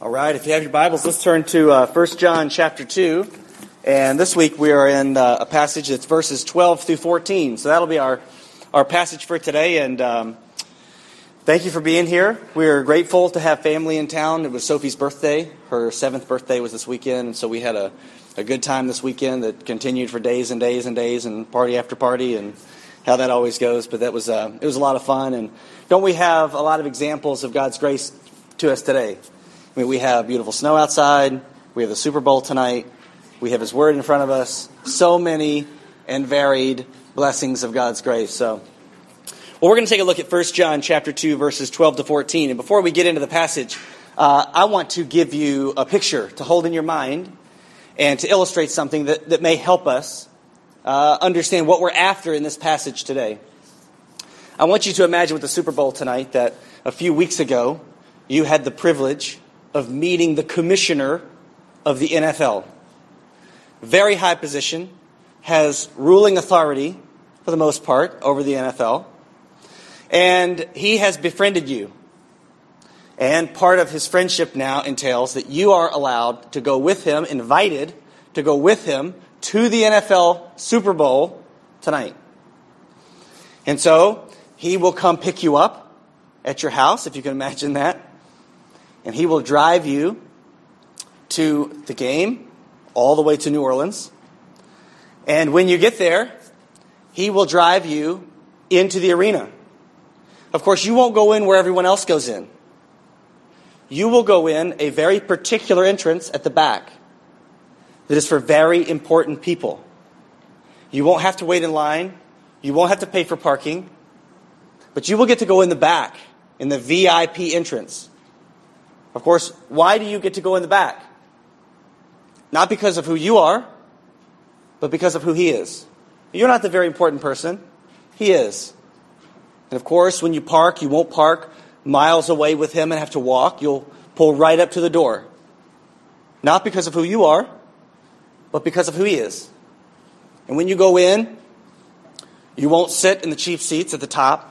All right, if you have your Bibles, let's turn to 1 John chapter 2. And this week we are in a passage that's verses 12 through 14. So that'll be our passage for today. And thank you for being here. We are grateful to have family in town. It was Sophie's birthday. Her 7th birthday was this weekend. And so we had a good time this weekend that continued for days and days and days and party after party and how that always goes. But it was a lot of fun. And don't we have a lot of examples of God's grace to us today? I mean, we have beautiful snow outside. We have the Super Bowl tonight. We have His Word in front of us. So many and varied blessings of God's grace. So, we're going to take a look at 1 John chapter 2, verses 12 to 14. And before we get into the passage, I want to give you a picture to hold in your mind and to illustrate something that may help us understand what we're after in this passage today. I want you to imagine with the Super Bowl tonight that a few weeks ago, you had the privilege of meeting the commissioner of the NFL. Very high position, has ruling authority, for the most part, over the NFL. And he has befriended you. And part of his friendship now entails that you are allowed to go with him, invited to go with him to the NFL Super Bowl tonight. And so, he will come pick you up at your house, if you can imagine that. And he will drive you to the game, all the way to New Orleans. And when you get there, he will drive you into the arena. Of course, you won't go in where everyone else goes in. You will go in a very particular entrance at the back that is for very important people. You won't have to wait in line. You won't have to pay for parking. But you will get to go in the back, in the VIP entrance. Of course, why do you get to go in the back? Not because of who you are, but because of who he is. You're not the very important person. He is. And of course, when you park, you won't park miles away with him and have to walk. You'll pull right up to the door. Not because of who you are, but because of who he is. And when you go in, you won't sit in the cheap seats at the top.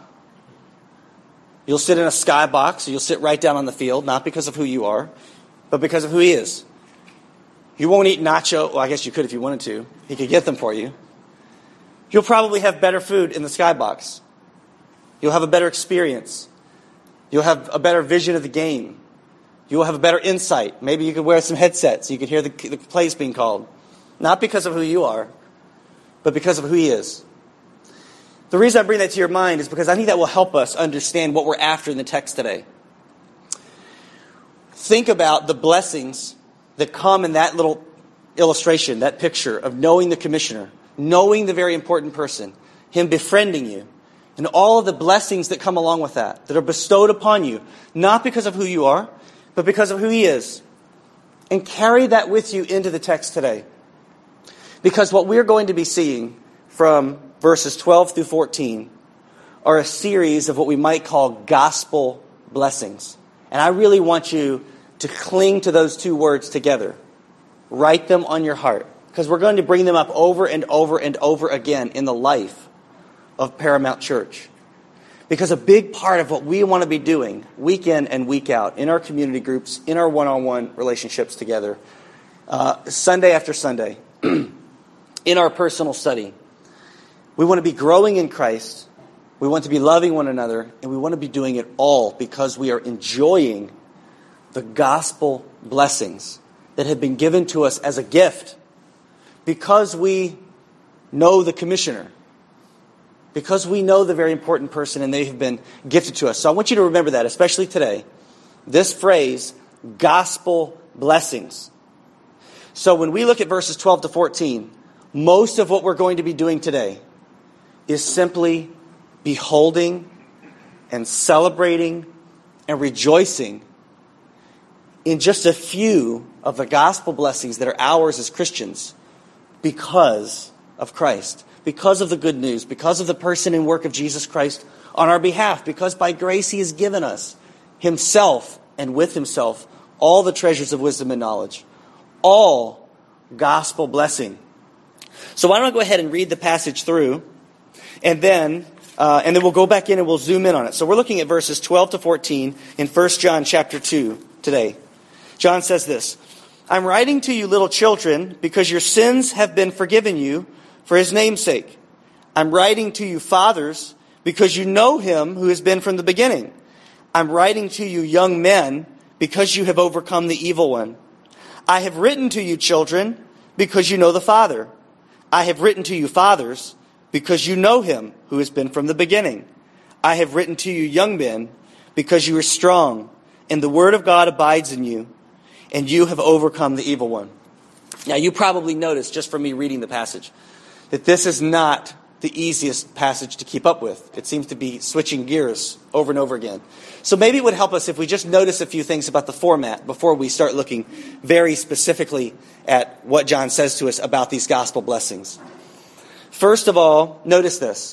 You'll sit in a skybox, so you'll sit right down on the field, not because of who you are, but because of who he is. You won't eat nacho. Well, I guess you could if you wanted to. He could get them for you. You'll probably have better food in the skybox. You'll have a better experience. You'll have a better vision of the game. You'll have a better insight. Maybe you could wear some headsets so you could hear the plays being called. Not because of who you are, but because of who he is. The reason I bring that to your mind is because I think that will help us understand what we're after in the text today. Think about the blessings that come in that little illustration, that picture of knowing the commissioner, knowing the very important person, him befriending you, and all of the blessings that come along with that are bestowed upon you, not because of who you are, but because of who he is. And carry that with you into the text today. Because what we're going to be seeing from verses 12 through 14 are a series of what we might call gospel blessings. And I really want you to cling to those two words together. Write them on your heart. Because we're going to bring them up over and over and over again in the life of Paramount Church. Because a big part of what we want to be doing week in and week out in our community groups, in our one-on-one relationships together, Sunday after Sunday, in our personal study, we want to be growing in Christ, we want to be loving one another, and we want to be doing it all because we are enjoying the gospel blessings that have been given to us as a gift because we know the commissioner, because we know the very important person and they have been gifted to us. So I want you to remember that, especially today, this phrase, gospel blessings. So when we look at verses 12 to 14, most of what we're going to be doing today is simply beholding and celebrating and rejoicing in just a few of the gospel blessings that are ours as Christians because of Christ, because of the good news, because of the person and work of Jesus Christ on our behalf, because by grace he has given us himself and with himself all the treasures of wisdom and knowledge, all gospel blessing. So why don't I go ahead and read the passage through, and then we'll go back in and we'll zoom in on it. So we're looking at verses 12 to 14 in 1 John chapter 2 today. John says this, I'm writing to you, little children, because your sins have been forgiven you for his name's sake. I'm writing to you, fathers, because you know him who has been from the beginning. I'm writing to you, young men, because you have overcome the evil one. I have written to you, children, because you know the Father. I have written to you, fathers, because you know him who has been from the beginning. I have written to you, young men, because you are strong, and the word of God abides in you, and you have overcome the evil one. Now, you probably noticed, just from me reading the passage, that this is not the easiest passage to keep up with. It seems to be switching gears over and over again. So maybe it would help us if we just notice a few things about the format before we start looking very specifically at what John says to us about these gospel blessings. First of all, notice this.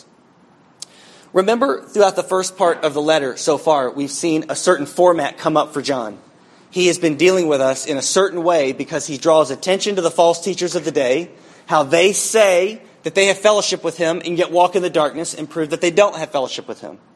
Remember, throughout the first part of the letter so far, we've seen a certain format come up for John. He has been dealing with us in a certain way because he draws attention to the false teachers of the day, how they say that they have fellowship with him and yet walk in the darkness and prove that they don't have fellowship with him.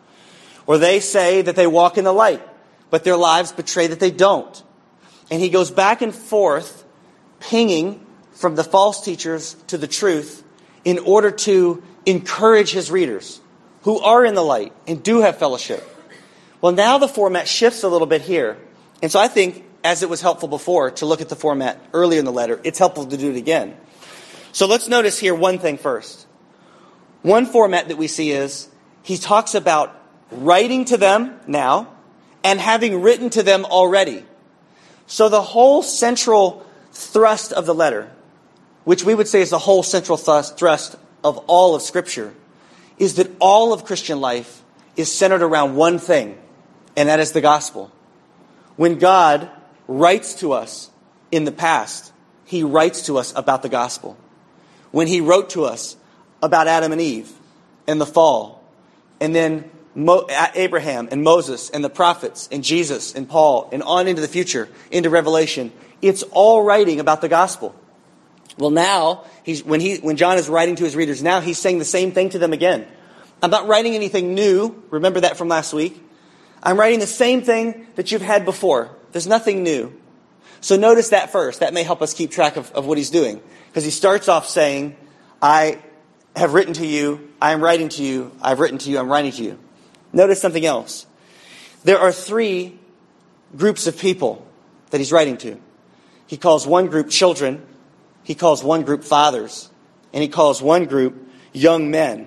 Or they say that they walk in the light, but their lives betray that they don't. And he goes back and forth, pinging from the false teachers to the truth in order to encourage his readers who are in the light and do have fellowship. Well, now the format shifts a little bit here. And so I think, as it was helpful before to look at the format earlier in the letter, it's helpful to do it again. So let's notice here one thing first. One format that we see is he talks about writing to them now and having written to them already. So the whole central thrust of the letter, which we would say is the whole central thrust of all of Scripture, is that all of Christian life is centered around one thing, and that is the gospel. When God writes to us in the past, he writes to us about the gospel. When he wrote to us about Adam and Eve and the fall, and then Abraham and Moses and the prophets and Jesus and Paul and on into the future, into Revelation, it's all writing about the gospel. Well, now, when John is writing to his readers, now he's saying the same thing to them again. I'm not writing anything new. Remember that from last week. I'm writing the same thing that you've had before. There's nothing new. So notice that first. That may help us keep track of what he's doing. Because he starts off saying, I have written to you, I am writing to you, I've written to you, I'm writing to you. Notice something else. There are three groups of people that he's writing to. He calls one group children, he calls one group fathers, and he calls one group young men.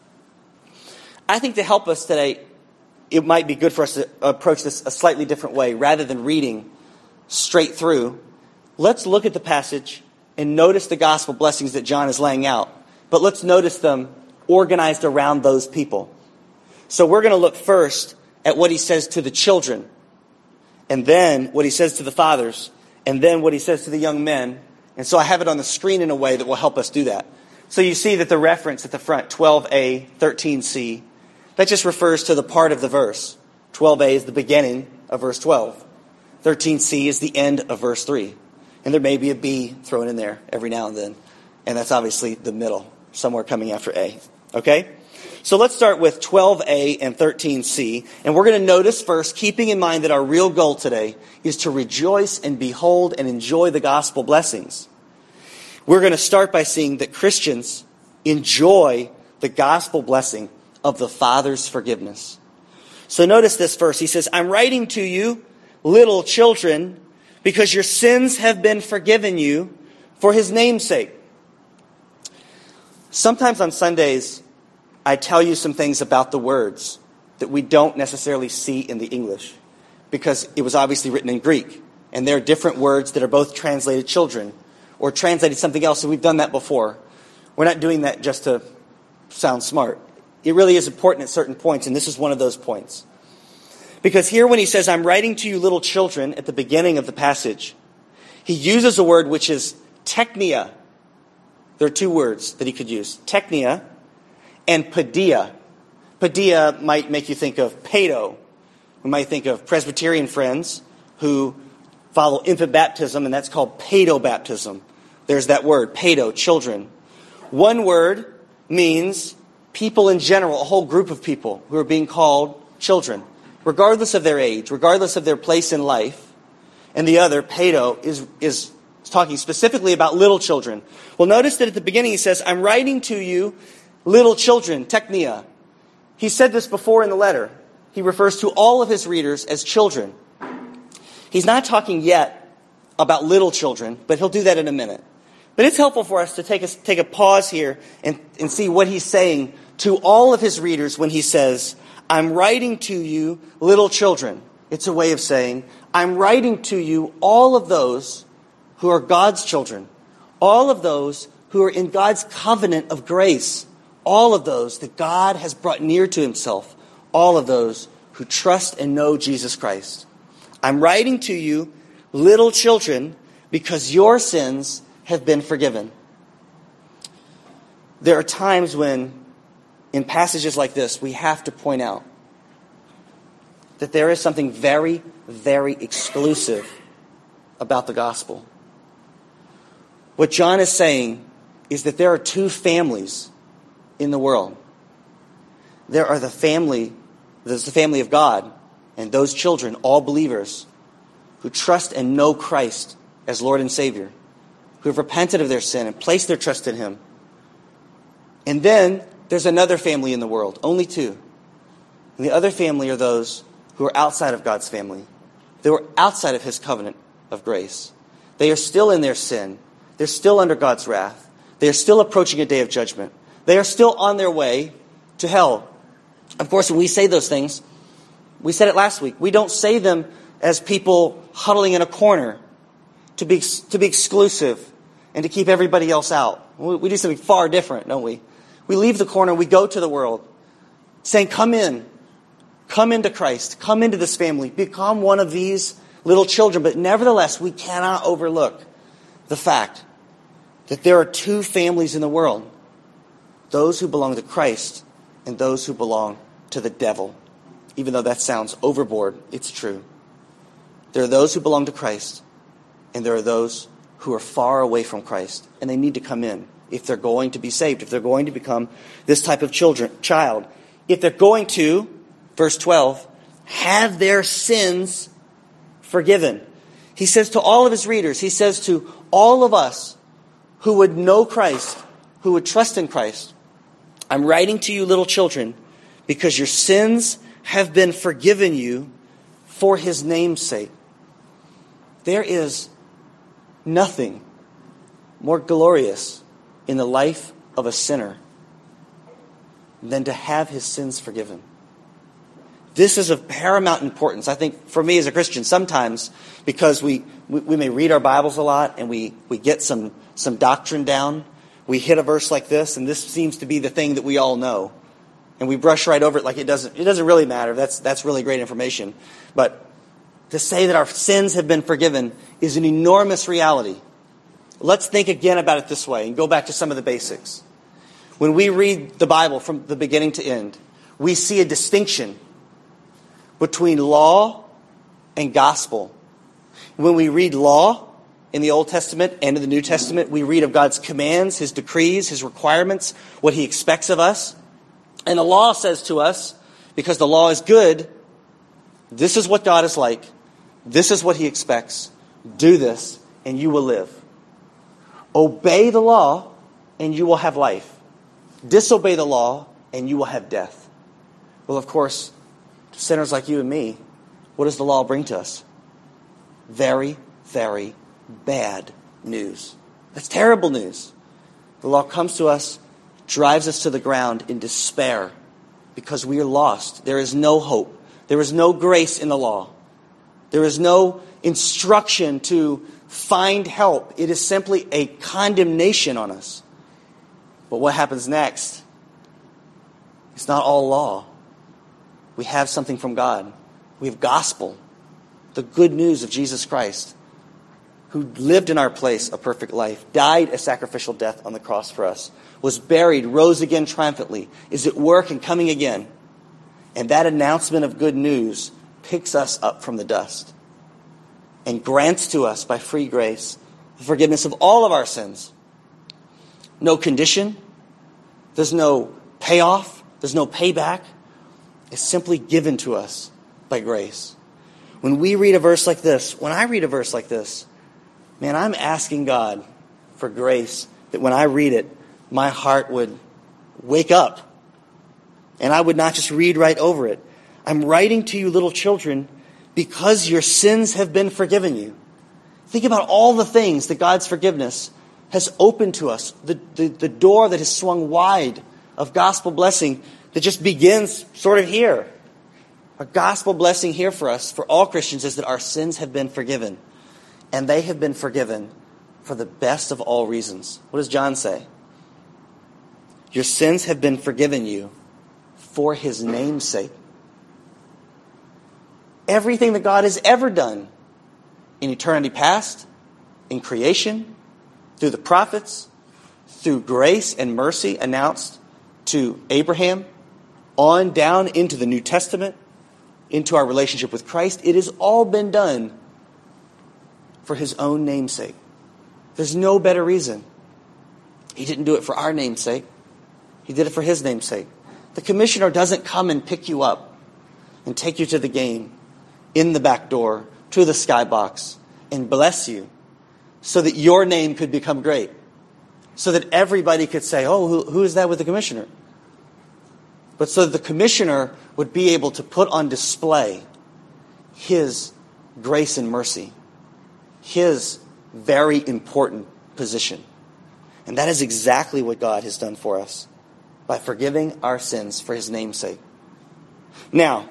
I think to help us today, it might be good for us to approach this a slightly different way. Rather than reading straight through, let's look at the passage and notice the gospel blessings that John is laying out. But let's notice them organized around those people. So we're going to look first at what he says to the children, and then what he says to the fathers, and then what he says to the young men. And so I have it on the screen in a way that will help us do that. So you see that the reference at the front, 12a, 13c, that just refers to the part of the verse. 12a is the beginning of verse 12. 13c is the end of verse 3. And there may be a B thrown in there every now and then. And that's obviously the middle, somewhere coming after A. Okay? So let's start with 12a and 13c. And we're going to notice first, keeping in mind that our real goal today is to rejoice and behold and enjoy the gospel blessings. We're going to start by seeing that Christians enjoy the gospel blessing of the Father's forgiveness. So notice this verse. He says, I'm writing to you, little children, because your sins have been forgiven you for his name's sake. Sometimes on Sundays, I tell you some things about the words that we don't necessarily see in the English, because it was obviously written in Greek. And there are different words that are both translated children or translated something else, and we've done that before. We're not doing that just to sound smart. It really is important at certain points, and this is one of those points. Because here when he says, I'm writing to you little children at the beginning of the passage, he uses a word which is teknia. There are two words that he could use, teknia and paideia. Paideia might make you think of pedo. We might think of Presbyterian friends who follow infant baptism, and that's called paedobaptism. There's that word, pedo, children. One word means people in general, a whole group of people who are being called children, regardless of their age, regardless of their place in life. and the other, pedo, is talking specifically about little children. Well, notice that at the beginning he says, I'm writing to you, little children, teknia. He said this before in the letter. He refers to all of his readers as children. He's not talking yet about little children, but he'll do that in a minute. But it's helpful for us to take a pause here and see what he's saying to all of his readers when he says, I'm writing to you, little children. It's a way of saying, I'm writing to you all of those who are God's children, all of those who are in God's covenant of grace, all of those that God has brought near to himself, all of those who trust and know Jesus Christ. I'm writing to you, little children, because your sins have been forgiven. There are times when, in passages like this, we have to point out that there is something very, very exclusive about the gospel. What John is saying is that there are two families in the world. There's the family of God, and those children, all believers, who trust and know Christ as Lord and Savior, who have repented of their sin and placed their trust in him. And then there's another family in the world, only two. And the other family are those who are outside of God's family. They were outside of his covenant of grace. They are still in their sin. They're still under God's wrath. They are still approaching a day of judgment. They are still on their way to hell. Of course, when we say those things, we said it last week, we don't say them as people huddling in a corner to be exclusive and to keep everybody else out. We do something far different, don't we? We leave the corner, we go to the world, saying, come in. Come into Christ. Come into this family. Become one of these little children. But nevertheless, we cannot overlook the fact that there are two families in the world. Those who belong to Christ and those who belong to the devil. Even though that sounds overboard, it's true. There are those who belong to Christ, and there are those who are far away from Christ, and they need to come in if they're going to be saved, if they're going to become this type of child. If they're going to, verse 12, have their sins forgiven. He says to all of his readers, he says to all of us who would know Christ, who would trust in Christ, I'm writing to you, little children, because your sins have been forgiven you for his name's sake. There is nothing more glorious in the life of a sinner than to have his sins forgiven. This is of paramount importance, I think, for me as a Christian. Sometimes, because we may read our Bibles a lot and we get some doctrine down, we hit a verse like this, and this seems to be the thing that we all know. And we brush right over it like it doesn't really matter. That's really great information. But to say that our sins have been forgiven is an enormous reality. Let's think again about it this way and go back to some of the basics. When we read the Bible from the beginning to end, we see a distinction between law and gospel. When we read law in the Old Testament and in the New Testament, we read of God's commands, his decrees, his requirements, what he expects of us. And the law says to us, because the law is good, this is what God is like. This is what he expects. Do this and you will live. Obey the law and you will have life. Disobey the law and you will have death. Well, of course, to sinners like you and me, what does the law bring to us? Very, very bad news. That's terrible news. The law comes to us, drives us to the ground in despair because we are lost. There is no hope. There is no grace in the law. There is no instruction to find help. It is simply a condemnation on us. But what happens next? It's not all law. We have something from God. We have gospel, the good news of Jesus Christ, who lived in our place a perfect life, died a sacrificial death on the cross for us, was buried, rose again triumphantly, is at work and coming again. And that announcement of good news picks us up from the dust and grants to us by free grace the forgiveness of all of our sins. No condition. There's no payoff. There's no payback. It's simply given to us by grace. When we read a verse like this, when I read a verse like this, man, I'm asking God for grace that when I read it, my heart would wake up. And I would not just read right over it. I'm writing to you, little children, because your sins have been forgiven you. Think about all the things that God's forgiveness has opened to us. The door that has swung wide of gospel blessing that just begins sort of here. A gospel blessing here for us, for all Christians, is that our sins have been forgiven. And they have been forgiven for the best of all reasons. What does John say? Your sins have been forgiven you for his name's sake. Everything that God has ever done in eternity past, in creation, through the prophets, through grace and mercy announced to Abraham, on down into the New Testament, into our relationship with Christ, it has all been done for his own name's sake. There's no better reason. He didn't do it for our name's sake. He did it for his name's sake. The commissioner doesn't come and pick you up and take you to the game, in the back door, to the skybox, and bless you so that your name could become great. So that everybody could say, oh, who is that with the commissioner? But so that the commissioner would be able to put on display his grace and mercy, his very important position. And that is exactly what God has done for us by forgiving our sins for his name's sake. Now,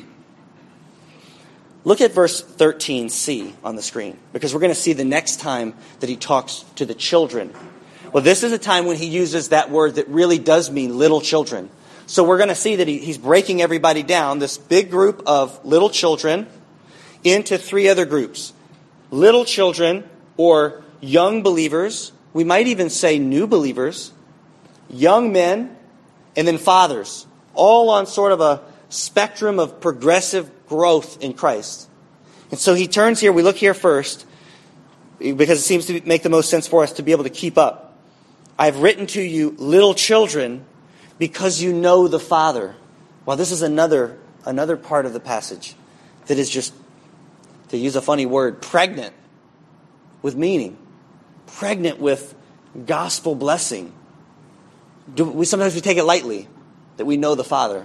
look at verse 13c on the screen, because we're going to see the next time that he talks to the children. Well, this is a time when he uses that word that really does mean little children. So we're going to see that he's breaking everybody down, this big group of little children, into three other groups. Little children, or young believers, we might even say new believers, young men, and then fathers, all on sort of a spectrum of progressive growth in Christ. And so he turns here, we look here first, because it seems to make the most sense for us to be able to keep up. I've written to you, little children, because you know the Father. Well, this is another part of the passage that is just, to use a funny word, pregnant with meaning, pregnant with gospel blessing. Sometimes we take it lightly that we know the Father.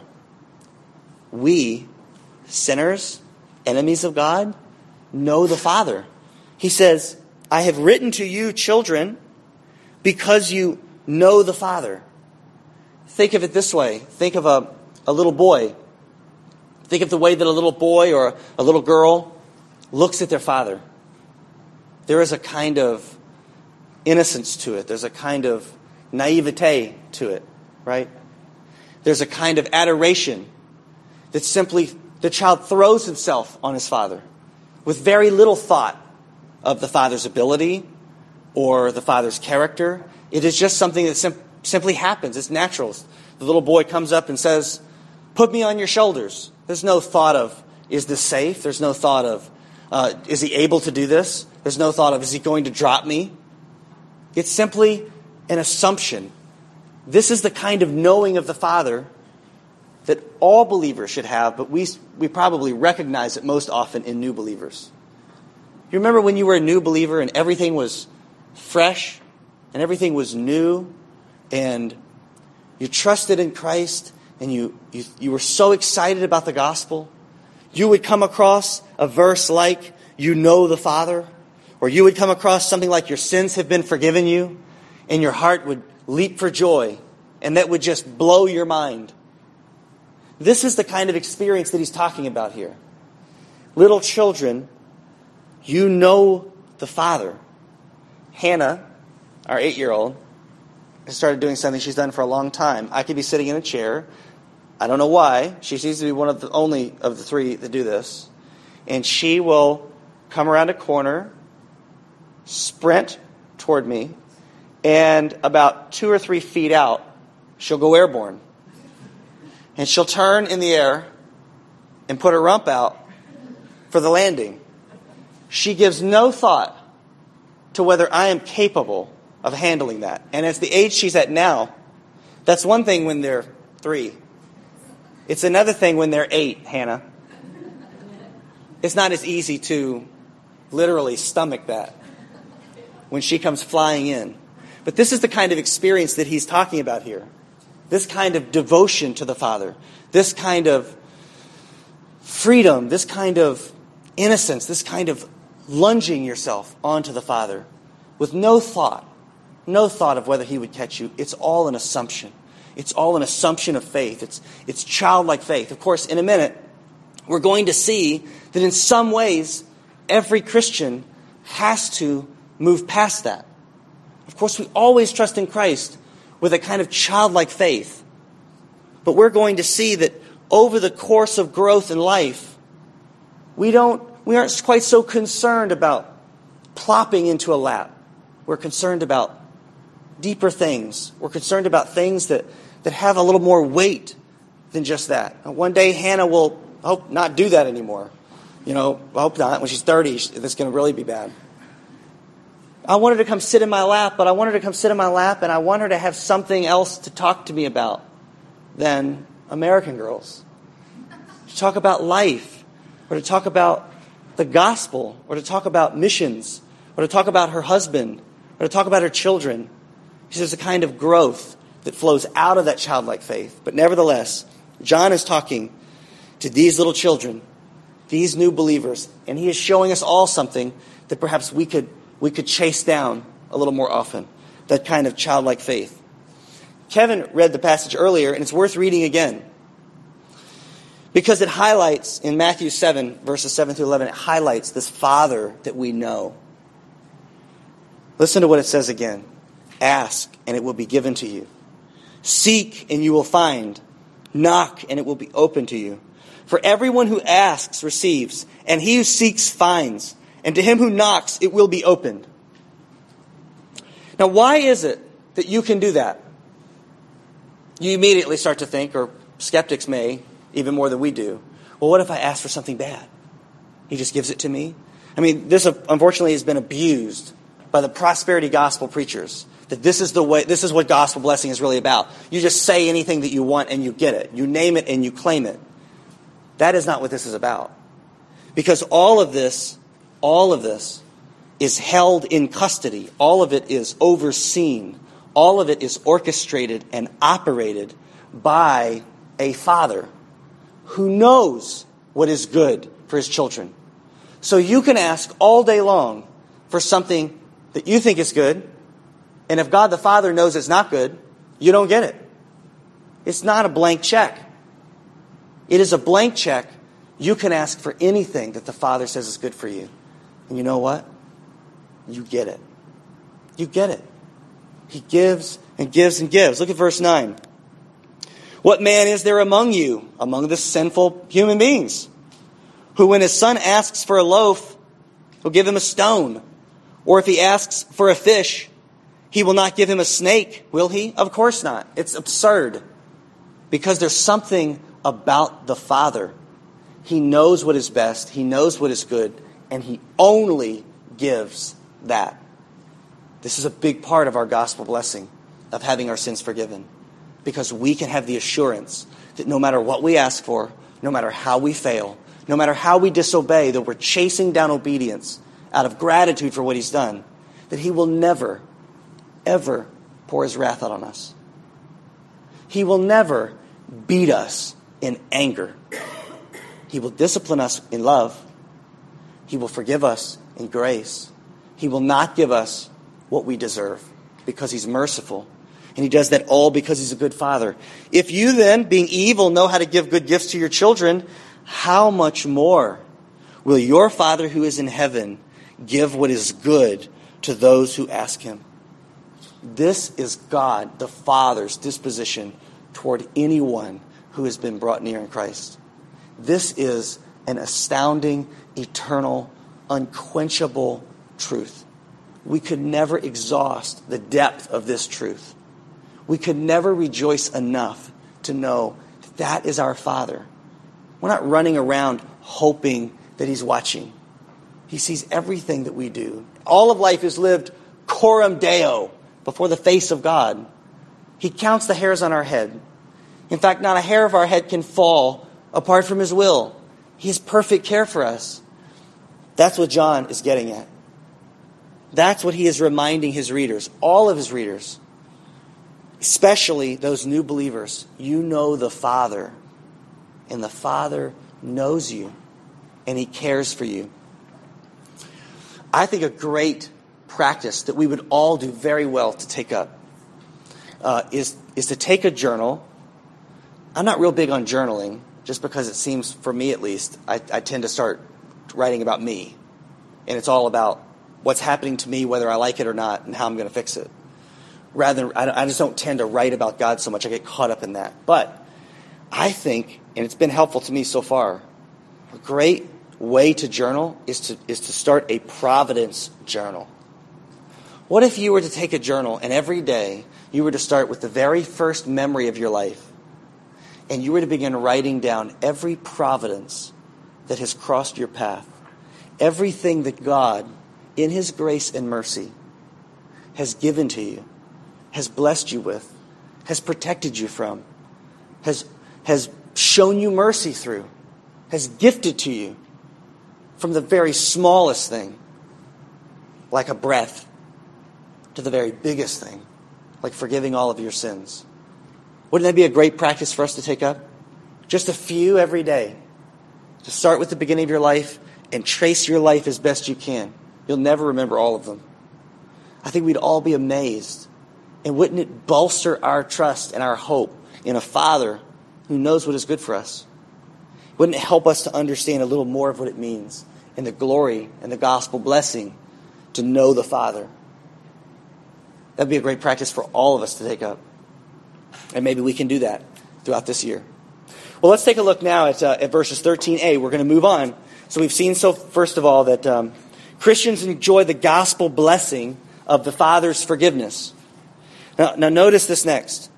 We, sinners, enemies of God, know the Father. He says, I have written to you, children, because you know the Father. Think of it this way. Think of a little boy. Think of the way that a little boy or a little girl looks at their father. There is a kind of innocence to it. There's a kind of naivete to it, right? There's a kind of adoration that simply the child throws himself on his father with very little thought of the father's ability or the father's character. It is just something that simply happens. It's natural. The little boy comes up and says, put me on your shoulders. There's no thought of, is this safe? There's no thought of, is he able to do this? There's no thought of, is he going to drop me? It's simply an assumption. This is the kind of knowing of the Father that all believers should have, but we probably recognize it most often in new believers. You remember when you were a new believer and everything was fresh and everything was new and you trusted in Christ and you were so excited about the gospel? You would come across a verse like, you know the Father, or you would come across something like your sins have been forgiven you, and your heart would leap for joy, and that would just blow your mind. This is the kind of experience that he's talking about here. Little children, you know the Father. Hannah, our 8-year-old, has started doing something she's done for a long time. I could be sitting in a chair. I don't know why. She seems to be one of the only of the three that do this. And she will come around a corner, sprint toward me, and about 2 or 3 feet out, she'll go airborne. And she'll turn in the air and put her rump out for the landing. She gives no thought to whether I am capable of handling that. And at the age she's at now, that's one thing when they're 3. It's another thing when they're 8, Hannah. it's not as easy to literally stomach that when she comes flying in. But this is the kind of experience that he's talking about here. This kind of devotion to the Father. This kind of freedom. This kind of innocence. This kind of lunging yourself onto the Father with no thought of whether he would catch you. It's all an assumption. It's all an assumption of faith. It's childlike faith. Of course, in a minute, we're going to see that in some ways, every Christian has to move past that. Of course, we always trust in Christ with a kind of childlike faith. But we're going to see that over the course of growth in life, we aren't quite so concerned about plopping into a lap. We're concerned about deeper things. We're concerned about things that have a little more weight than just that. And one day Hannah will, I hope, not do that anymore. I hope not. When she's 30, that's going to really be bad. I want her to come sit in my lap, but I want her to come sit in my lap, and I want her to have something else to talk to me about than American Girls. To talk about life, or to talk about the gospel, or to talk about missions, or to talk about her husband, or to talk about her children. There's a kind of growth that flows out of that childlike faith. But nevertheless, John is talking to these little children, these new believers, and he is showing us all something that perhaps we could chase down a little more often, that kind of childlike faith. Kevin read the passage earlier, and it's worth reading again, because it highlights, in Matthew 7, verses 7 through 11, it highlights this Father that we know. Listen to what it says again. Ask, and it will be given to you. Seek, and you will find. Knock, and it will be open to you. For everyone who asks receives, and he who seeks finds. And to him who knocks, it will be opened. Now, why is it that you can do that? You immediately start to think, or skeptics may, even more than we do, well, what if I ask for something bad? He just gives it to me? I mean, this unfortunately has been abused by the prosperity gospel preachers, that this is what gospel blessing is really about. You just say anything that you want and you get it. You name it and you claim it. That is not what this is about. Because all of this is held in custody. All of it is overseen. All of it is orchestrated and operated by a Father who knows what is good for his children. So you can ask all day long for something that you think is good, and if God the Father knows it's not good, you don't get it. It's not a blank check. It is a blank check. You can ask for anything that the Father says is good for you. And you know what? You get it. You get it. He gives and gives and gives. Look at verse 9. What man is there among you, among the sinful human beings, who when his son asks for a loaf, will give him a stone? Or if he asks for a fish, he will not give him a snake, will he? Of course not. It's absurd. Because there's something about the Father. He knows what is best. He knows what is good. And he only gives that. This is a big part of our gospel blessing of having our sins forgiven. Because we can have the assurance that no matter what we ask for, no matter how we fail, no matter how we disobey, that we're chasing down obedience out of gratitude for what he's done, that he will never, ever pour his wrath out on us. He will never beat us in anger. He will discipline us in love. He will forgive us in grace. He will not give us what we deserve because he's merciful. And he does that all because he's a good Father. If you then, being evil, know how to give good gifts to your children, how much more will your Father who is in heaven give what is good to those who ask him? This is God, the Father's disposition toward anyone who has been brought near in Christ. This is an astounding, eternal, unquenchable truth. We could never exhaust the depth of this truth. We could never rejoice enough to know that is our Father. We're not running around hoping that he's watching. He sees everything that we do. All of life is lived coram Deo, before the face of God. He counts the hairs on our head. In fact, not a hair of our head can fall apart from his will. He has perfect care for us. That's what John is getting at. That's what he is reminding his readers, all of his readers, especially those new believers. You know the Father, and the Father knows you, and he cares for you. I think a great practice that we would all do very well to take up is to take a journal. I'm not real big on journaling, just because it seems, for me at least, I tend to start writing about me. And it's all about what's happening to me, whether I like it or not, and how I'm going to fix it. Rather, I just don't tend to write about God so much. I get caught up in that. But I think, and it's been helpful to me so far, a great way to journal is to start a providence journal. What if you were to take a journal and every day you were to start with the very first memory of your life, and you were to begin writing down every providence that has crossed your path, everything that God, in his grace and mercy, has given to you, has blessed you with, has protected you from, has shown you mercy through, has gifted to you, from the very smallest thing, like a breath, to the very biggest thing, like forgiving all of your sins. Wouldn't that be a great practice for us to take up? Just a few every day. To start with the beginning of your life and trace your life as best you can. You'll never remember all of them. I think we'd all be amazed. And wouldn't it bolster our trust and our hope in a Father who knows what is good for us? Wouldn't it help us to understand a little more of what it means and the glory and the gospel blessing to know the Father? That'd be a great practice for all of us to take up. And maybe we can do that throughout this year. Well, let's take a look now at verses 13a. We're going to move on. So we've seen, first of all, that Christians enjoy the gospel blessing of the Father's forgiveness. Now notice this next.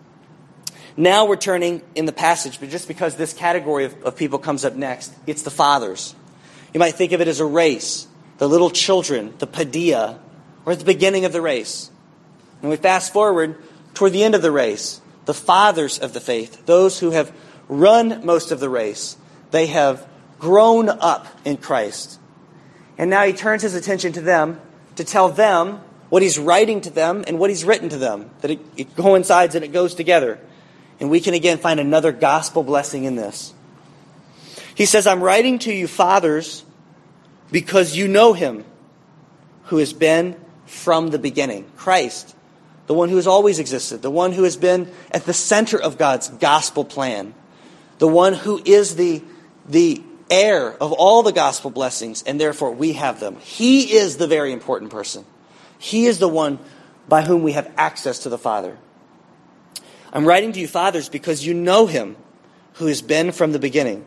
Now we're turning in the passage, but just because this category of people comes up next, it's the fathers. You might think of it as a race. The little children, the paideia, or at the beginning of the race. When we fast forward toward the end of the race, the fathers of the faith, those who have run most of the race, they have grown up in Christ. And now he turns his attention to them to tell them what he's writing to them and what he's written to them. That it coincides and it goes together. And we can again find another gospel blessing in this. He says, I'm writing to you, fathers, because you know him who has been from the beginning. Christ, the one who has always existed, the one who has been at the center of God's gospel plan, the one who is the heir of all the gospel blessings, and therefore we have them. He is the very important person. He is the one by whom we have access to the Father. I'm writing to you, fathers, because you know him who has been from the beginning.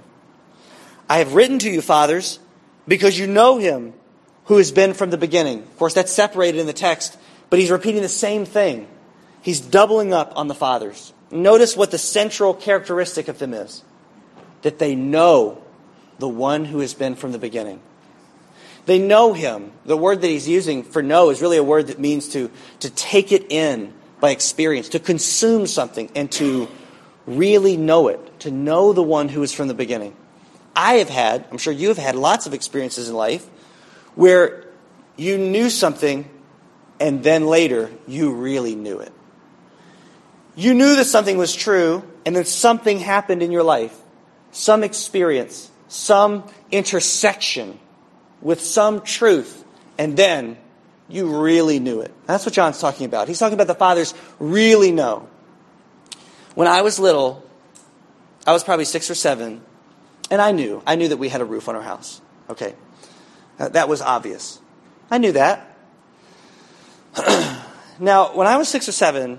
I have written to you, fathers, because you know him who has been from the beginning. Of course, that's separated in the text, but he's repeating the same thing. He's doubling up on the fathers. Notice what the central characteristic of them is. That they know the one who has been from the beginning. They know him. The word that he's using for know is really a word that means to take it in by experience, to consume something and to really know it, to know the one who is from the beginning. I have had, I'm sure you have had lots of experiences in life where you knew something and then later you really knew it. You knew that something was true and then something happened in your life. Some experience, some intersection with some truth, and then you really knew it. That's what John's talking about. He's talking about the fathers really know. When I was little, I was probably 6 or 7, and I knew that we had a roof on our house. Okay, that was obvious. I knew that. Now, when I was 6 or 7,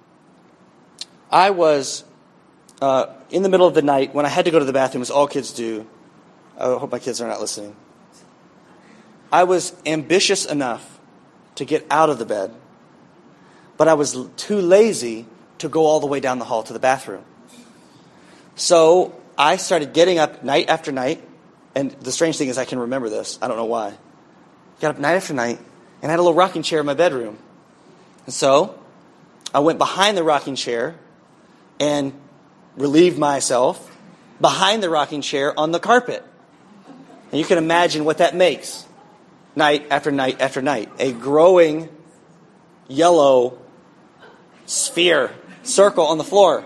I was in the middle of the night when I had to go to the bathroom, as all kids do. I hope my kids are not listening. I was ambitious enough to get out of the bed, but I was too lazy to go all the way down the hall to the bathroom. So I started getting up night after night, and the strange thing is I can remember this. I don't know why. Got up night after night, and I had a little rocking chair in my bedroom. And so I went behind the rocking chair and relieved myself behind the rocking chair on the carpet. And you can imagine what that makes. night after night after night. A growing yellow sphere, circle on the floor.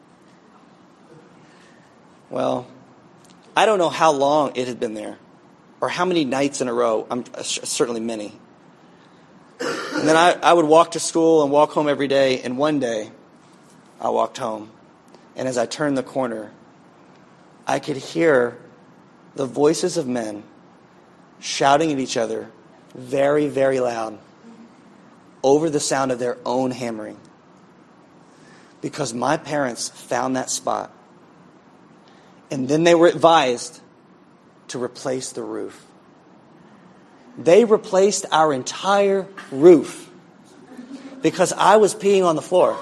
Well, I don't know how long it had been there, or how many nights in a row. Certainly many. And then I would walk to school and walk home every day, and one day I walked home, and as I turned the corner, I could hear the voices of men shouting at each other very, very loud over the sound of their own hammering. Because my parents found that spot, and then they were advised to replace the roof. They replaced our entire roof because I was peeing on the floor.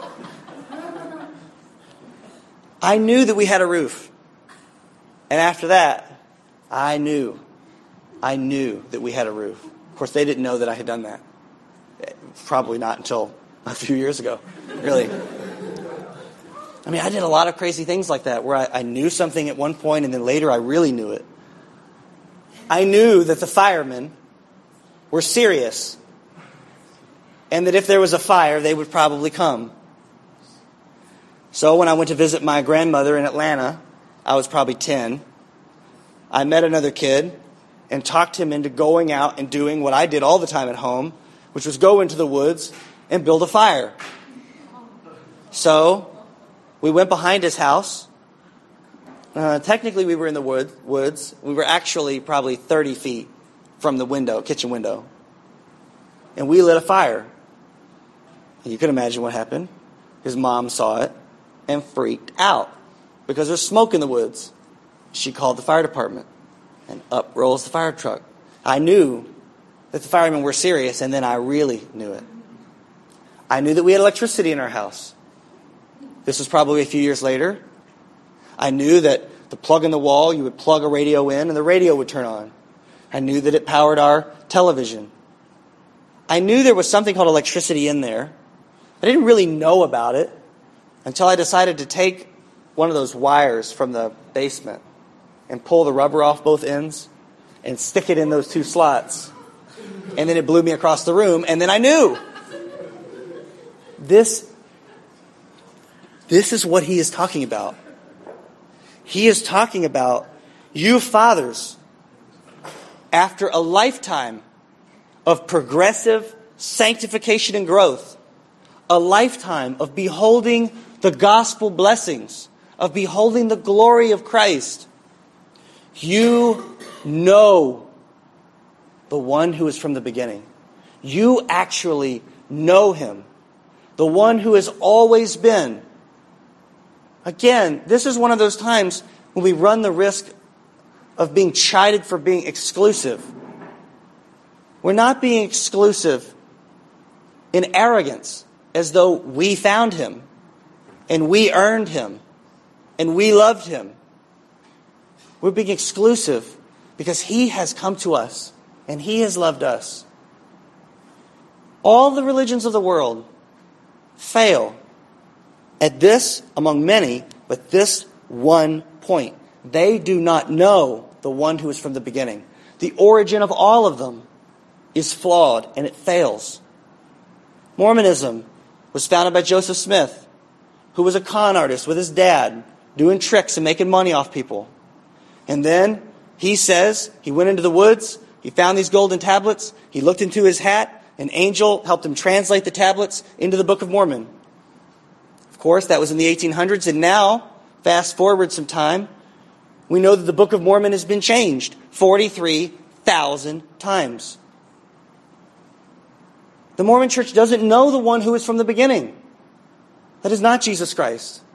I knew that we had a roof. And after that, I knew that we had a roof. Of course, they didn't know that I had done that. Probably not until a few years ago, really. I mean, I did a lot of crazy things like that where I knew something at one point and then later I really knew it. I knew that the firemen were serious and that if there was a fire, they would probably come. So when I went to visit my grandmother in Atlanta, I was probably 10. I met another kid and talked him into going out and doing what I did all the time at home, which was go into the woods and build a fire. So we went behind his house. Technically, we were in the woods. We were actually probably 30 feet from the window, kitchen window. And we lit a fire. And you can imagine what happened. His mom saw it and freaked out because there's smoke in the woods. She called the fire department, and up rolls the fire truck. I knew that the firemen were serious, and then I really knew it. I knew that we had electricity in our house. This was probably a few years later. I knew that the plug in the wall, you would plug a radio in, and the radio would turn on. I knew that it powered our television. I knew there was something called electricity in there. I didn't really know about it until I decided to take one of those wires from the basement and pull the rubber off both ends and stick it in those two slots. And then it blew me across the room, and then I knew. This is what he is talking about. He is talking about you fathers, after a lifetime of progressive sanctification and growth, a lifetime of beholding the gospel blessings, of beholding the glory of Christ, you know the one who is from the beginning. You actually know him, the one who has always been. Again, this is one of those times when we run the risk of being chided for being exclusive. We're not being exclusive in arrogance, as though we found him, and we earned him, and we loved him. We're being exclusive because he has come to us, and he has loved us. All the religions of the world fail at this, among many, but this one point. They do not know the one who is from the beginning. The origin of all of them is flawed, and it fails. Mormonism was founded by Joseph Smith, who was a con artist with his dad, doing tricks and making money off people. And then he says he went into the woods, he found these golden tablets, he looked into his hat, an angel helped him translate the tablets into the Book of Mormon. Of course, that was in the 1800s, and now, fast forward some time, we know that the Book of Mormon has been changed 43,000 times. The Mormon Church doesn't know the one who is from the beginning. That is not Jesus Christ.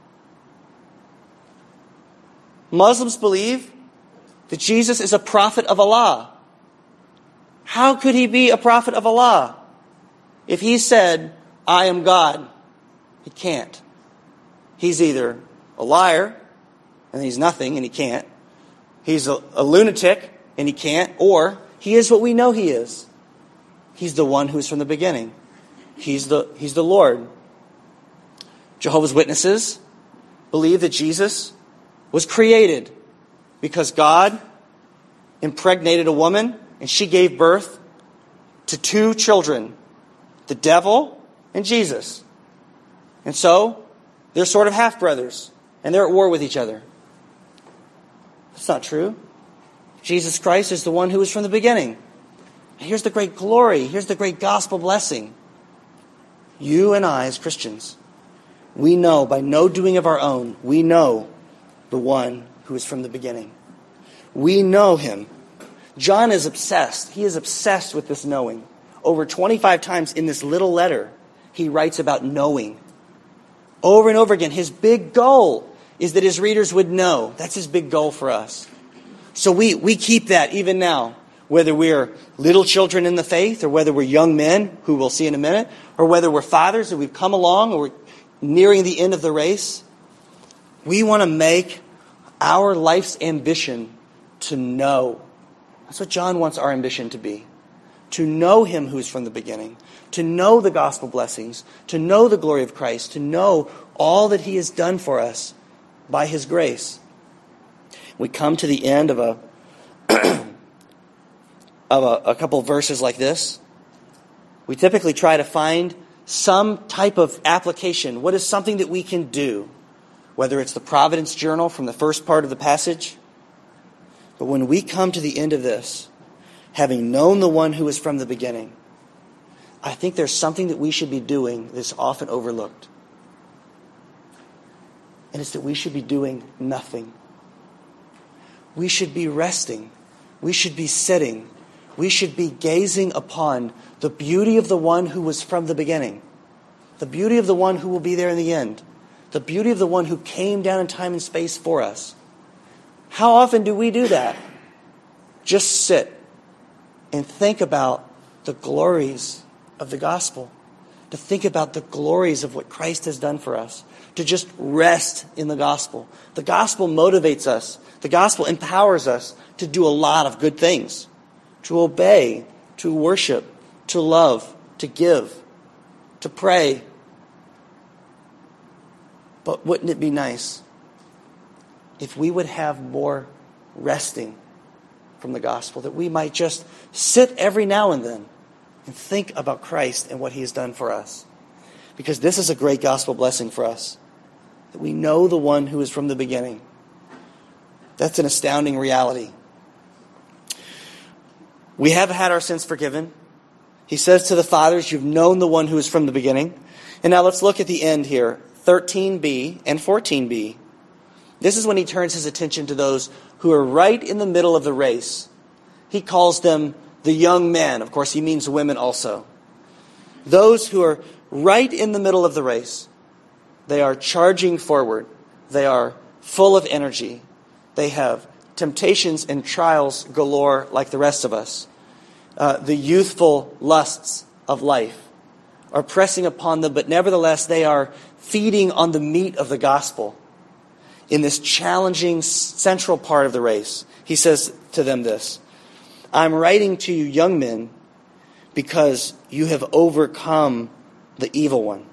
Muslims believe that Jesus is a prophet of Allah. How could he be a prophet of Allah if he said, I am God? He can't. He's either a liar, and he's nothing, and he can't. He's a lunatic, and he can't. Or he is what we know he is. He's the one who's from the beginning. He's the Lord. Jehovah's Witnesses believe that Jesus was created because God impregnated a woman and she gave birth to 2 children, the devil and Jesus. And so, they're sort of half-brothers, and they're at war with each other. That's not true. Jesus Christ is the one who was from the beginning. And here's the great glory. Here's the great gospel blessing. You and I, as Christians, we know by no doing of our own, we know the one who is from the beginning. We know him. John is obsessed. He is obsessed with this knowing. Over 25 times in this little letter, he writes about knowing. Over and over again, his big goal is that his readers would know. That's his big goal for us. So we keep that even now, whether we're little children in the faith, or whether we're young men, who we'll see in a minute, or whether we're fathers and we've come along, or we're nearing the end of the race. We want to make our life's ambition to know. That's what John wants our ambition to be. To know him who's from the beginning. To know the gospel blessings. To know the glory of Christ. To know all that he has done for us by his grace. We come to the end of a couple of verses like this. We typically try to find some type of application. What is something that we can do? Whether it's the Providence Journal from the first part of the passage. But when we come to the end of this, having known the one who is from the beginning, I think there's something that we should be doing that's often overlooked. And it's that we should be doing nothing. We should be resting. We should be sitting. We should be gazing upon the beauty of the one who was from the beginning. The beauty of the one who will be there in the end. The beauty of the one who came down in time and space for us. How often do we do that? Just sit and think about the glories of the gospel. To think about the glories of what Christ has done for us. To just rest in the gospel. The gospel motivates us. The gospel empowers us to do a lot of good things. To obey, to worship, to love, to give, to pray. But wouldn't it be nice if we would have more resting from the gospel, that we might just sit every now and then and think about Christ and what he has done for us? Because this is a great gospel blessing for us, that we know the one who is from the beginning. That's an astounding reality. We have had our sins forgiven. He says to the fathers, you've known the one who is from the beginning. And now let's look at the end here, 13b and 14b. This is when he turns his attention to those who are right in the middle of the race. He calls them the young men. Of course, he means women also. Those who are right in the middle of the race. They are charging forward. They are full of energy. They have temptations and trials galore like the rest of us. The youthful lusts of life are pressing upon them, but nevertheless they are feeding on the meat of the gospel. In this challenging central part of the race, he says to them this, I'm writing to you young men because you have overcome the evil one.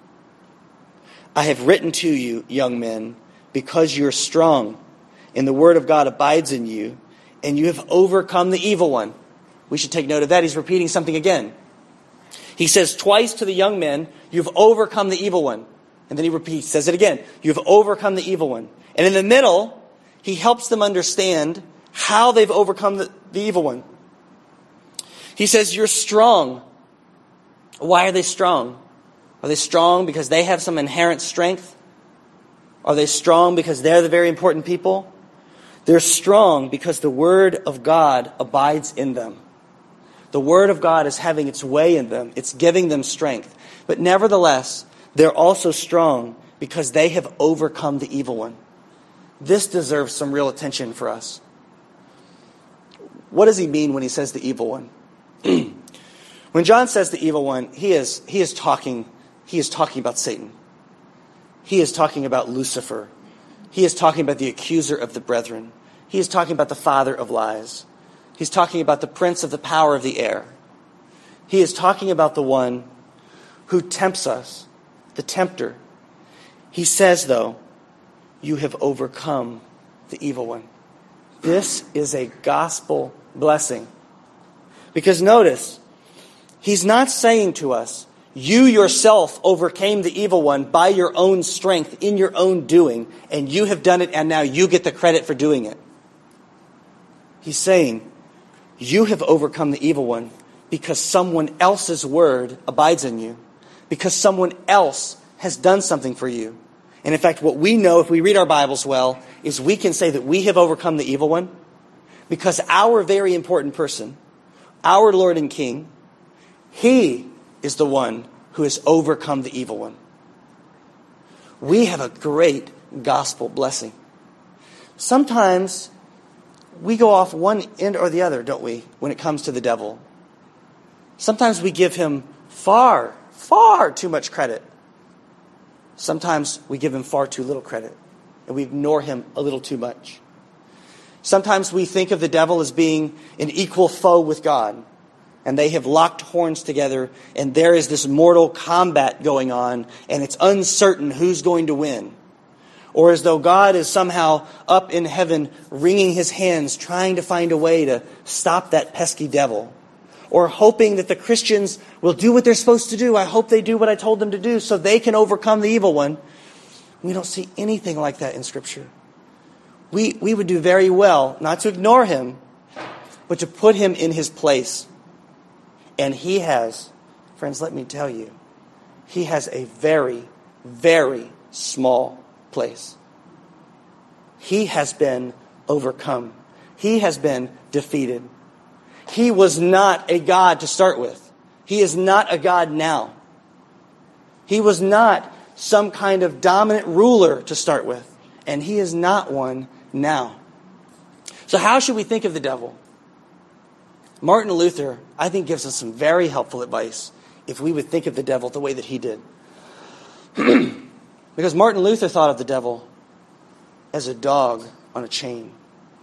I have written to you, young men, because you're strong, and the word of God abides in you, and you have overcome the evil one. We should take note of that. He's repeating something again. He says twice to the young men, you've overcome the evil one. And then he repeats, says it again, you've overcome the evil one. And in the middle, he helps them understand how they've overcome the evil one. He says, you're strong. Why are they strong? Are they strong because they have some inherent strength? Are they strong because they're the very important people? They're strong because the word of God abides in them. The word of God is having its way in them. It's giving them strength. But nevertheless, they're also strong because they have overcome the evil one. This deserves some real attention for us. What does he mean when he says the evil one? When John says the evil one, he is talking about Satan. He is talking about Lucifer. He is talking about the accuser of the brethren. He is talking about the father of lies. He's talking about the prince of the power of the air. He is talking about the one who tempts us, the tempter. He says, though, you have overcome the evil one. This is a gospel blessing. Because notice, he's not saying to us, you yourself overcame the evil one by your own strength, in your own doing, and you have done it, and now you get the credit for doing it. He's saying, you have overcome the evil one because someone else's word abides in you, because someone else has done something for you. And in fact, what we know, if we read our Bibles well, is we can say that we have overcome the evil one because our very important person, our Lord and King, He is the one who has overcome the evil one. We have a great gospel blessing. Sometimes we go off one end or the other, don't we, when it comes to the devil? Sometimes we give him far, far too much credit. Sometimes we give him far too little credit, and we ignore him a little too much. Sometimes we think of the devil as being an equal foe with God, and they have locked horns together, and there is this mortal combat going on, and it's uncertain who's going to win. Or as though God is somehow up in heaven wringing his hands, trying to find a way to stop that pesky devil. Or hoping that the Christians will do what they're supposed to do. I hope they do what I told them to do so they can overcome the evil one. We don't see anything like that in Scripture. We would do very well not to ignore him, but to put him in his place. And he has, friends, let me tell you, he has a very, very small place. He has been overcome. He has been defeated. He was not a God to start with. He is not a God now. He was not some kind of dominant ruler to start with. And he is not one now. So how should we think of the devil? Martin Luther, I think, gives us some very helpful advice if we would think of the devil the way that he did. Because Martin Luther thought of the devil as a dog on a chain.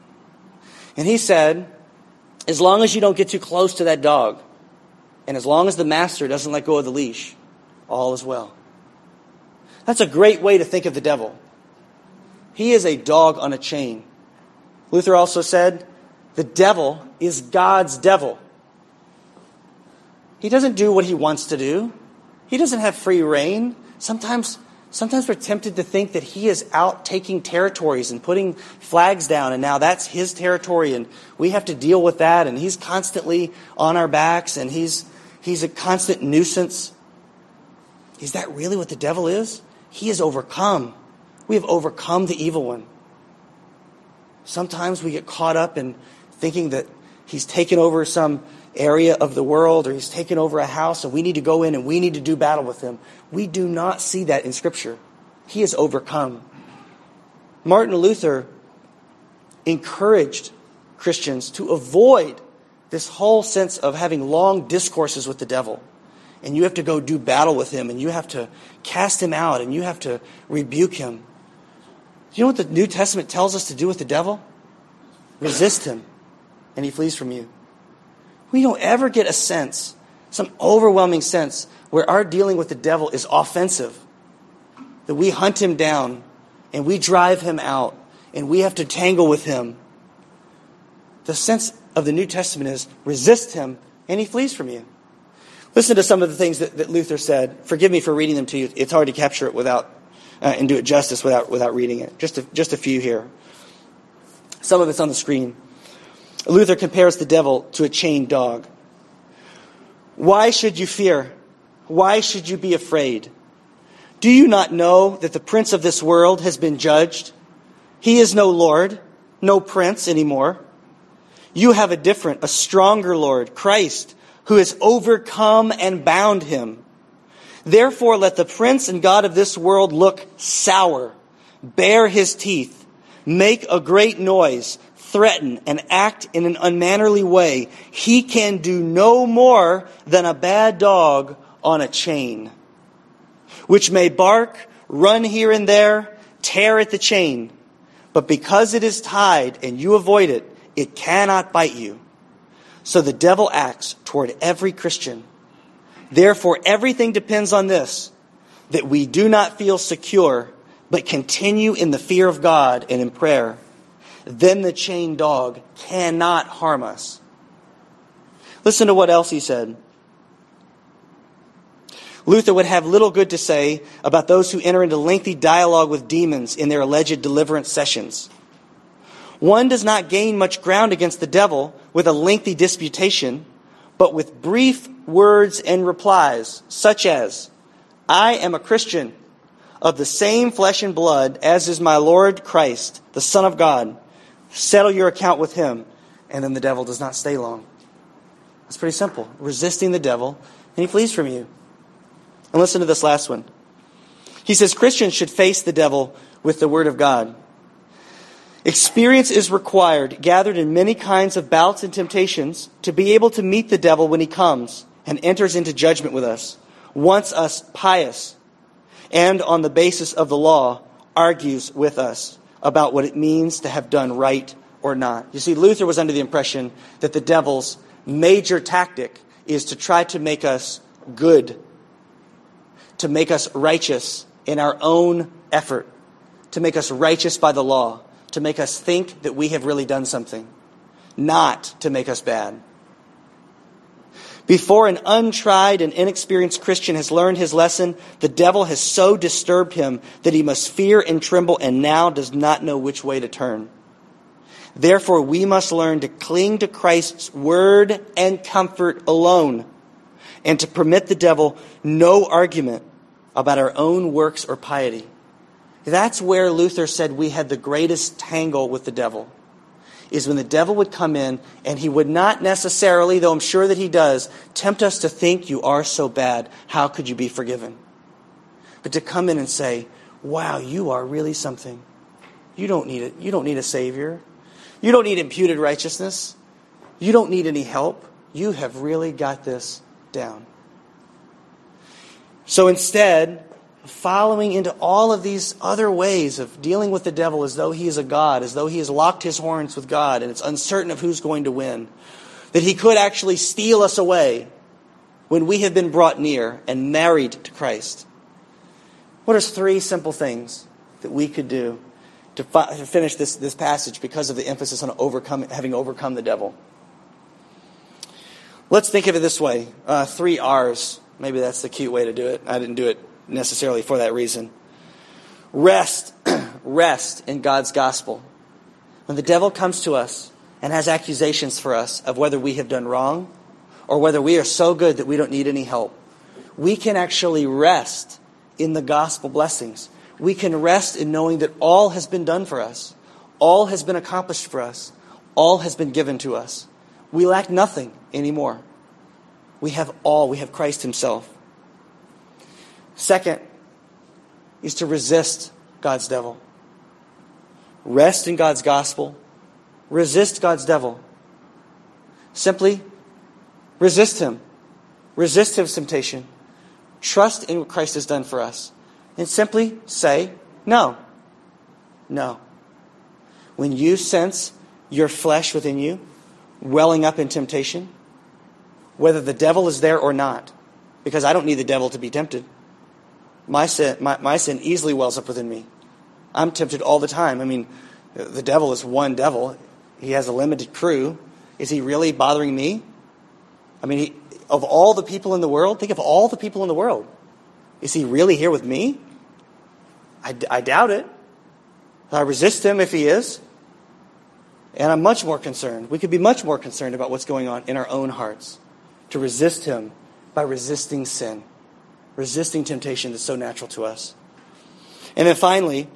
And he said, as long as you don't get too close to that dog, and as long as the master doesn't let go of the leash, all is well. That's a great way to think of the devil. He is a dog on a chain. Luther also said, the devil is God's devil. He doesn't do what he wants to do. He doesn't have free reign. Sometimes we're tempted to think that he is out taking territories and putting flags down, and now that's his territory, and we have to deal with that, and he's constantly on our backs, and he's a constant nuisance. Is that really what the devil is? He is overcome. We have overcome the evil one. Sometimes we get caught up in thinking that he's taken over some area of the world, or he's taken over a house, and we need to go in and we need to do battle with him. We do not see that in Scripture. He is overcome. Martin Luther encouraged Christians to avoid this whole sense of having long discourses with the devil. And you have to go do battle with him, and you have to cast him out, and you have to rebuke him. Do you know what the New Testament tells us to do with the devil? Resist him, and he flees from you. We don't ever get a sense, some overwhelming sense, where our dealing with the devil is offensive. That we hunt him down, and we drive him out, and we have to tangle with him. The sense of the New Testament is resist him, and he flees from you. Listen to some of the things that Luther said. Forgive me for reading them to you. It's hard to capture it without and do it justice without reading it. Just a few here. Some of it's on the screen. Luther compares the devil to a chained dog. Why should you fear? Why should you be afraid? Do you not know that the prince of this world has been judged? He is no Lord, no prince anymore. You have a stronger Lord, Christ, who has overcome and bound him. Therefore, let the prince and God of this world look sour, bare his teeth, make a great noise, threaten, and act in an unmannerly way. He can do no more than a bad dog on a chain, which may bark, run here and there, tear at the chain. But because it is tied and you avoid it, it cannot bite you. So the devil acts toward every Christian. Therefore, everything depends on this, that we do not feel secure, but continue in the fear of God and in prayer. Then the chained dog cannot harm us. Listen to what else he said. Luther would have little good to say about those who enter into lengthy dialogue with demons in their alleged deliverance sessions. One does not gain much ground against the devil with a lengthy disputation, but with brief words and replies, such as, I am a Christian of the same flesh and blood as is my Lord Christ, the Son of God. Settle your account with him. And then the devil does not stay long. It's pretty simple. Resisting the devil, and he flees from you. And listen to this last one. He says Christians should face the devil with the Word of God. Experience is required, gathered in many kinds of bouts and temptations, to be able to meet the devil when he comes and enters into judgment with us, wants us pious, and on the basis of the law, argues with us about what it means to have done right or not. You see, Luther was under the impression that the devil's major tactic is to try to make us good, to make us righteous in our own effort, to make us righteous by the law, to make us think that we have really done something, not to make us bad. Before an untried and inexperienced Christian has learned his lesson, the devil has so disturbed him that he must fear and tremble and now does not know which way to turn. Therefore, we must learn to cling to Christ's word and comfort alone, and to permit the devil no argument about our own works or piety. That's where Luther said we had the greatest tangle with the devil, is when the devil would come in and he would not necessarily, though I'm sure that he does, tempt us to think you are so bad, how could you be forgiven? But to come in and say, wow, you are really something. You don't need it. You don't need a Savior. You don't need imputed righteousness. You don't need any help. You have really got this down. So instead, following into all of these other ways of dealing with the devil as though he is a god, as though he has locked his horns with God and it's uncertain of who's going to win, that he could actually steal us away when we have been brought near and married to Christ. What are 3 simple things that we could do to finish this passage because of the emphasis on having overcome the devil? Let's think of it this way. 3 R's. Maybe that's the cute way to do it. I didn't do it necessarily for that reason. Rest. Rest in God's gospel. When the devil comes to us and has accusations for us of whether we have done wrong or whether we are so good that we don't need any help, we can actually rest in the gospel blessings. We can rest in knowing that all has been done for us. All has been accomplished for us. All has been given to us. We lack nothing anymore. We have all. We have Christ himself. Second is to resist God's devil. Rest in God's gospel. Resist God's devil. Simply resist him. Resist his temptation. Trust in what Christ has done for us. And simply say, no. No. When you sense your flesh within you welling up in temptation, whether the devil is there or not, because I don't need the devil to be tempted. My sin easily wells up within me. I'm tempted all the time. I mean, the devil is one devil. He has a limited crew. Is he really bothering me? I mean, of all the people in the world, think of all the people in the world. Is he really here with me? I doubt it. I resist him if he is. And I'm much more concerned. We could be much more concerned about what's going on in our own hearts. To resist him by resisting sin. Resisting temptation that's so natural to us. And then finally,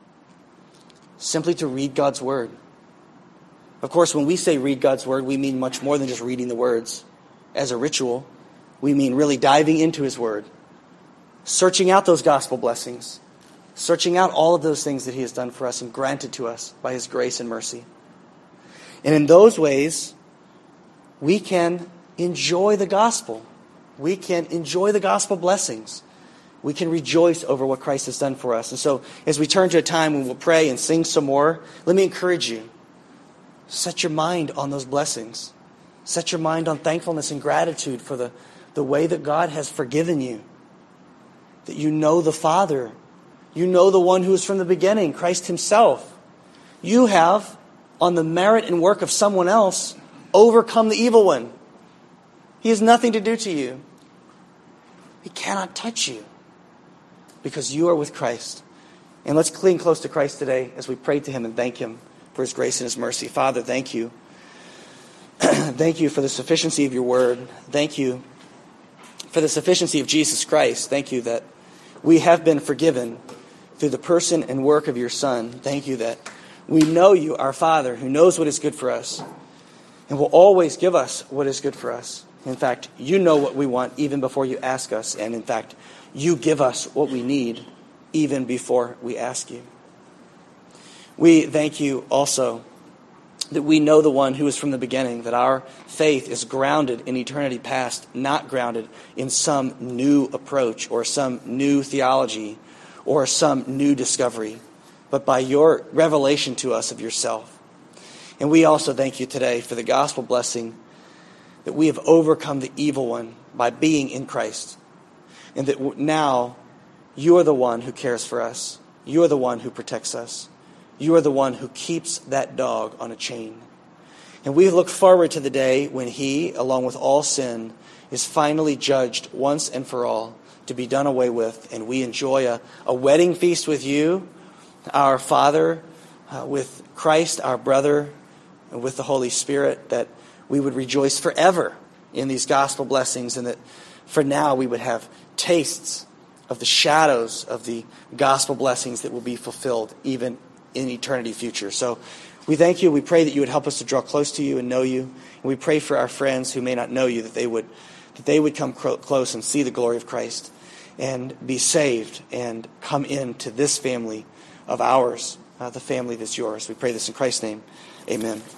simply to read God's word. Of course, when we say read God's word, we mean much more than just reading the words as a ritual. We mean really diving into his word. Searching out those gospel blessings. Searching out all of those things that he has done for us and granted to us by his grace and mercy. And in those ways, we can enjoy the gospel. We can enjoy the gospel blessings. We can rejoice over what Christ has done for us. And so, as we turn to a time when we'll pray and sing some more, let me encourage you. Set your mind on those blessings. Set your mind on thankfulness and gratitude for the way that God has forgiven you. That you know the Father. You know the one who is from the beginning, Christ himself. You have, on the merit and work of someone else, overcome the evil one. He has nothing to do to you. He cannot touch you because you are with Christ. And let's cling close to Christ today as we pray to him and thank him for his grace and his mercy. Father, thank you. Thank you for the sufficiency of your word. Thank you for the sufficiency of Jesus Christ. Thank you that we have been forgiven through the person and work of your Son. Thank you that we know you, our Father, who knows what is good for us and will always give us what is good for us. In fact, you know what we want even before you ask us. And in fact, you give us what we need even before we ask you. We thank you also that we know the one who is from the beginning, that our faith is grounded in eternity past, not grounded in some new approach or some new theology or some new discovery, but by your revelation to us of yourself. And we also thank you today for the gospel blessing that we have overcome the evil one by being in Christ, and that now you are the one who cares for us. You are the one who protects us. You are the one who keeps that dog on a chain. And we look forward to the day when he, along with all sin, is finally judged once and for all to be done away with. And we enjoy a wedding feast with you, our Father, with Christ, our brother, and with the Holy Spirit, that we would rejoice forever in these gospel blessings, and that for now we would have tastes of the shadows of the gospel blessings that will be fulfilled even in eternity future. So we thank you. We pray that you would help us to draw close to you and know you. And we pray for our friends who may not know you, that they would come close and see the glory of Christ and be saved and come into this family of ours, the family that's yours. We pray this in Christ's name. Amen.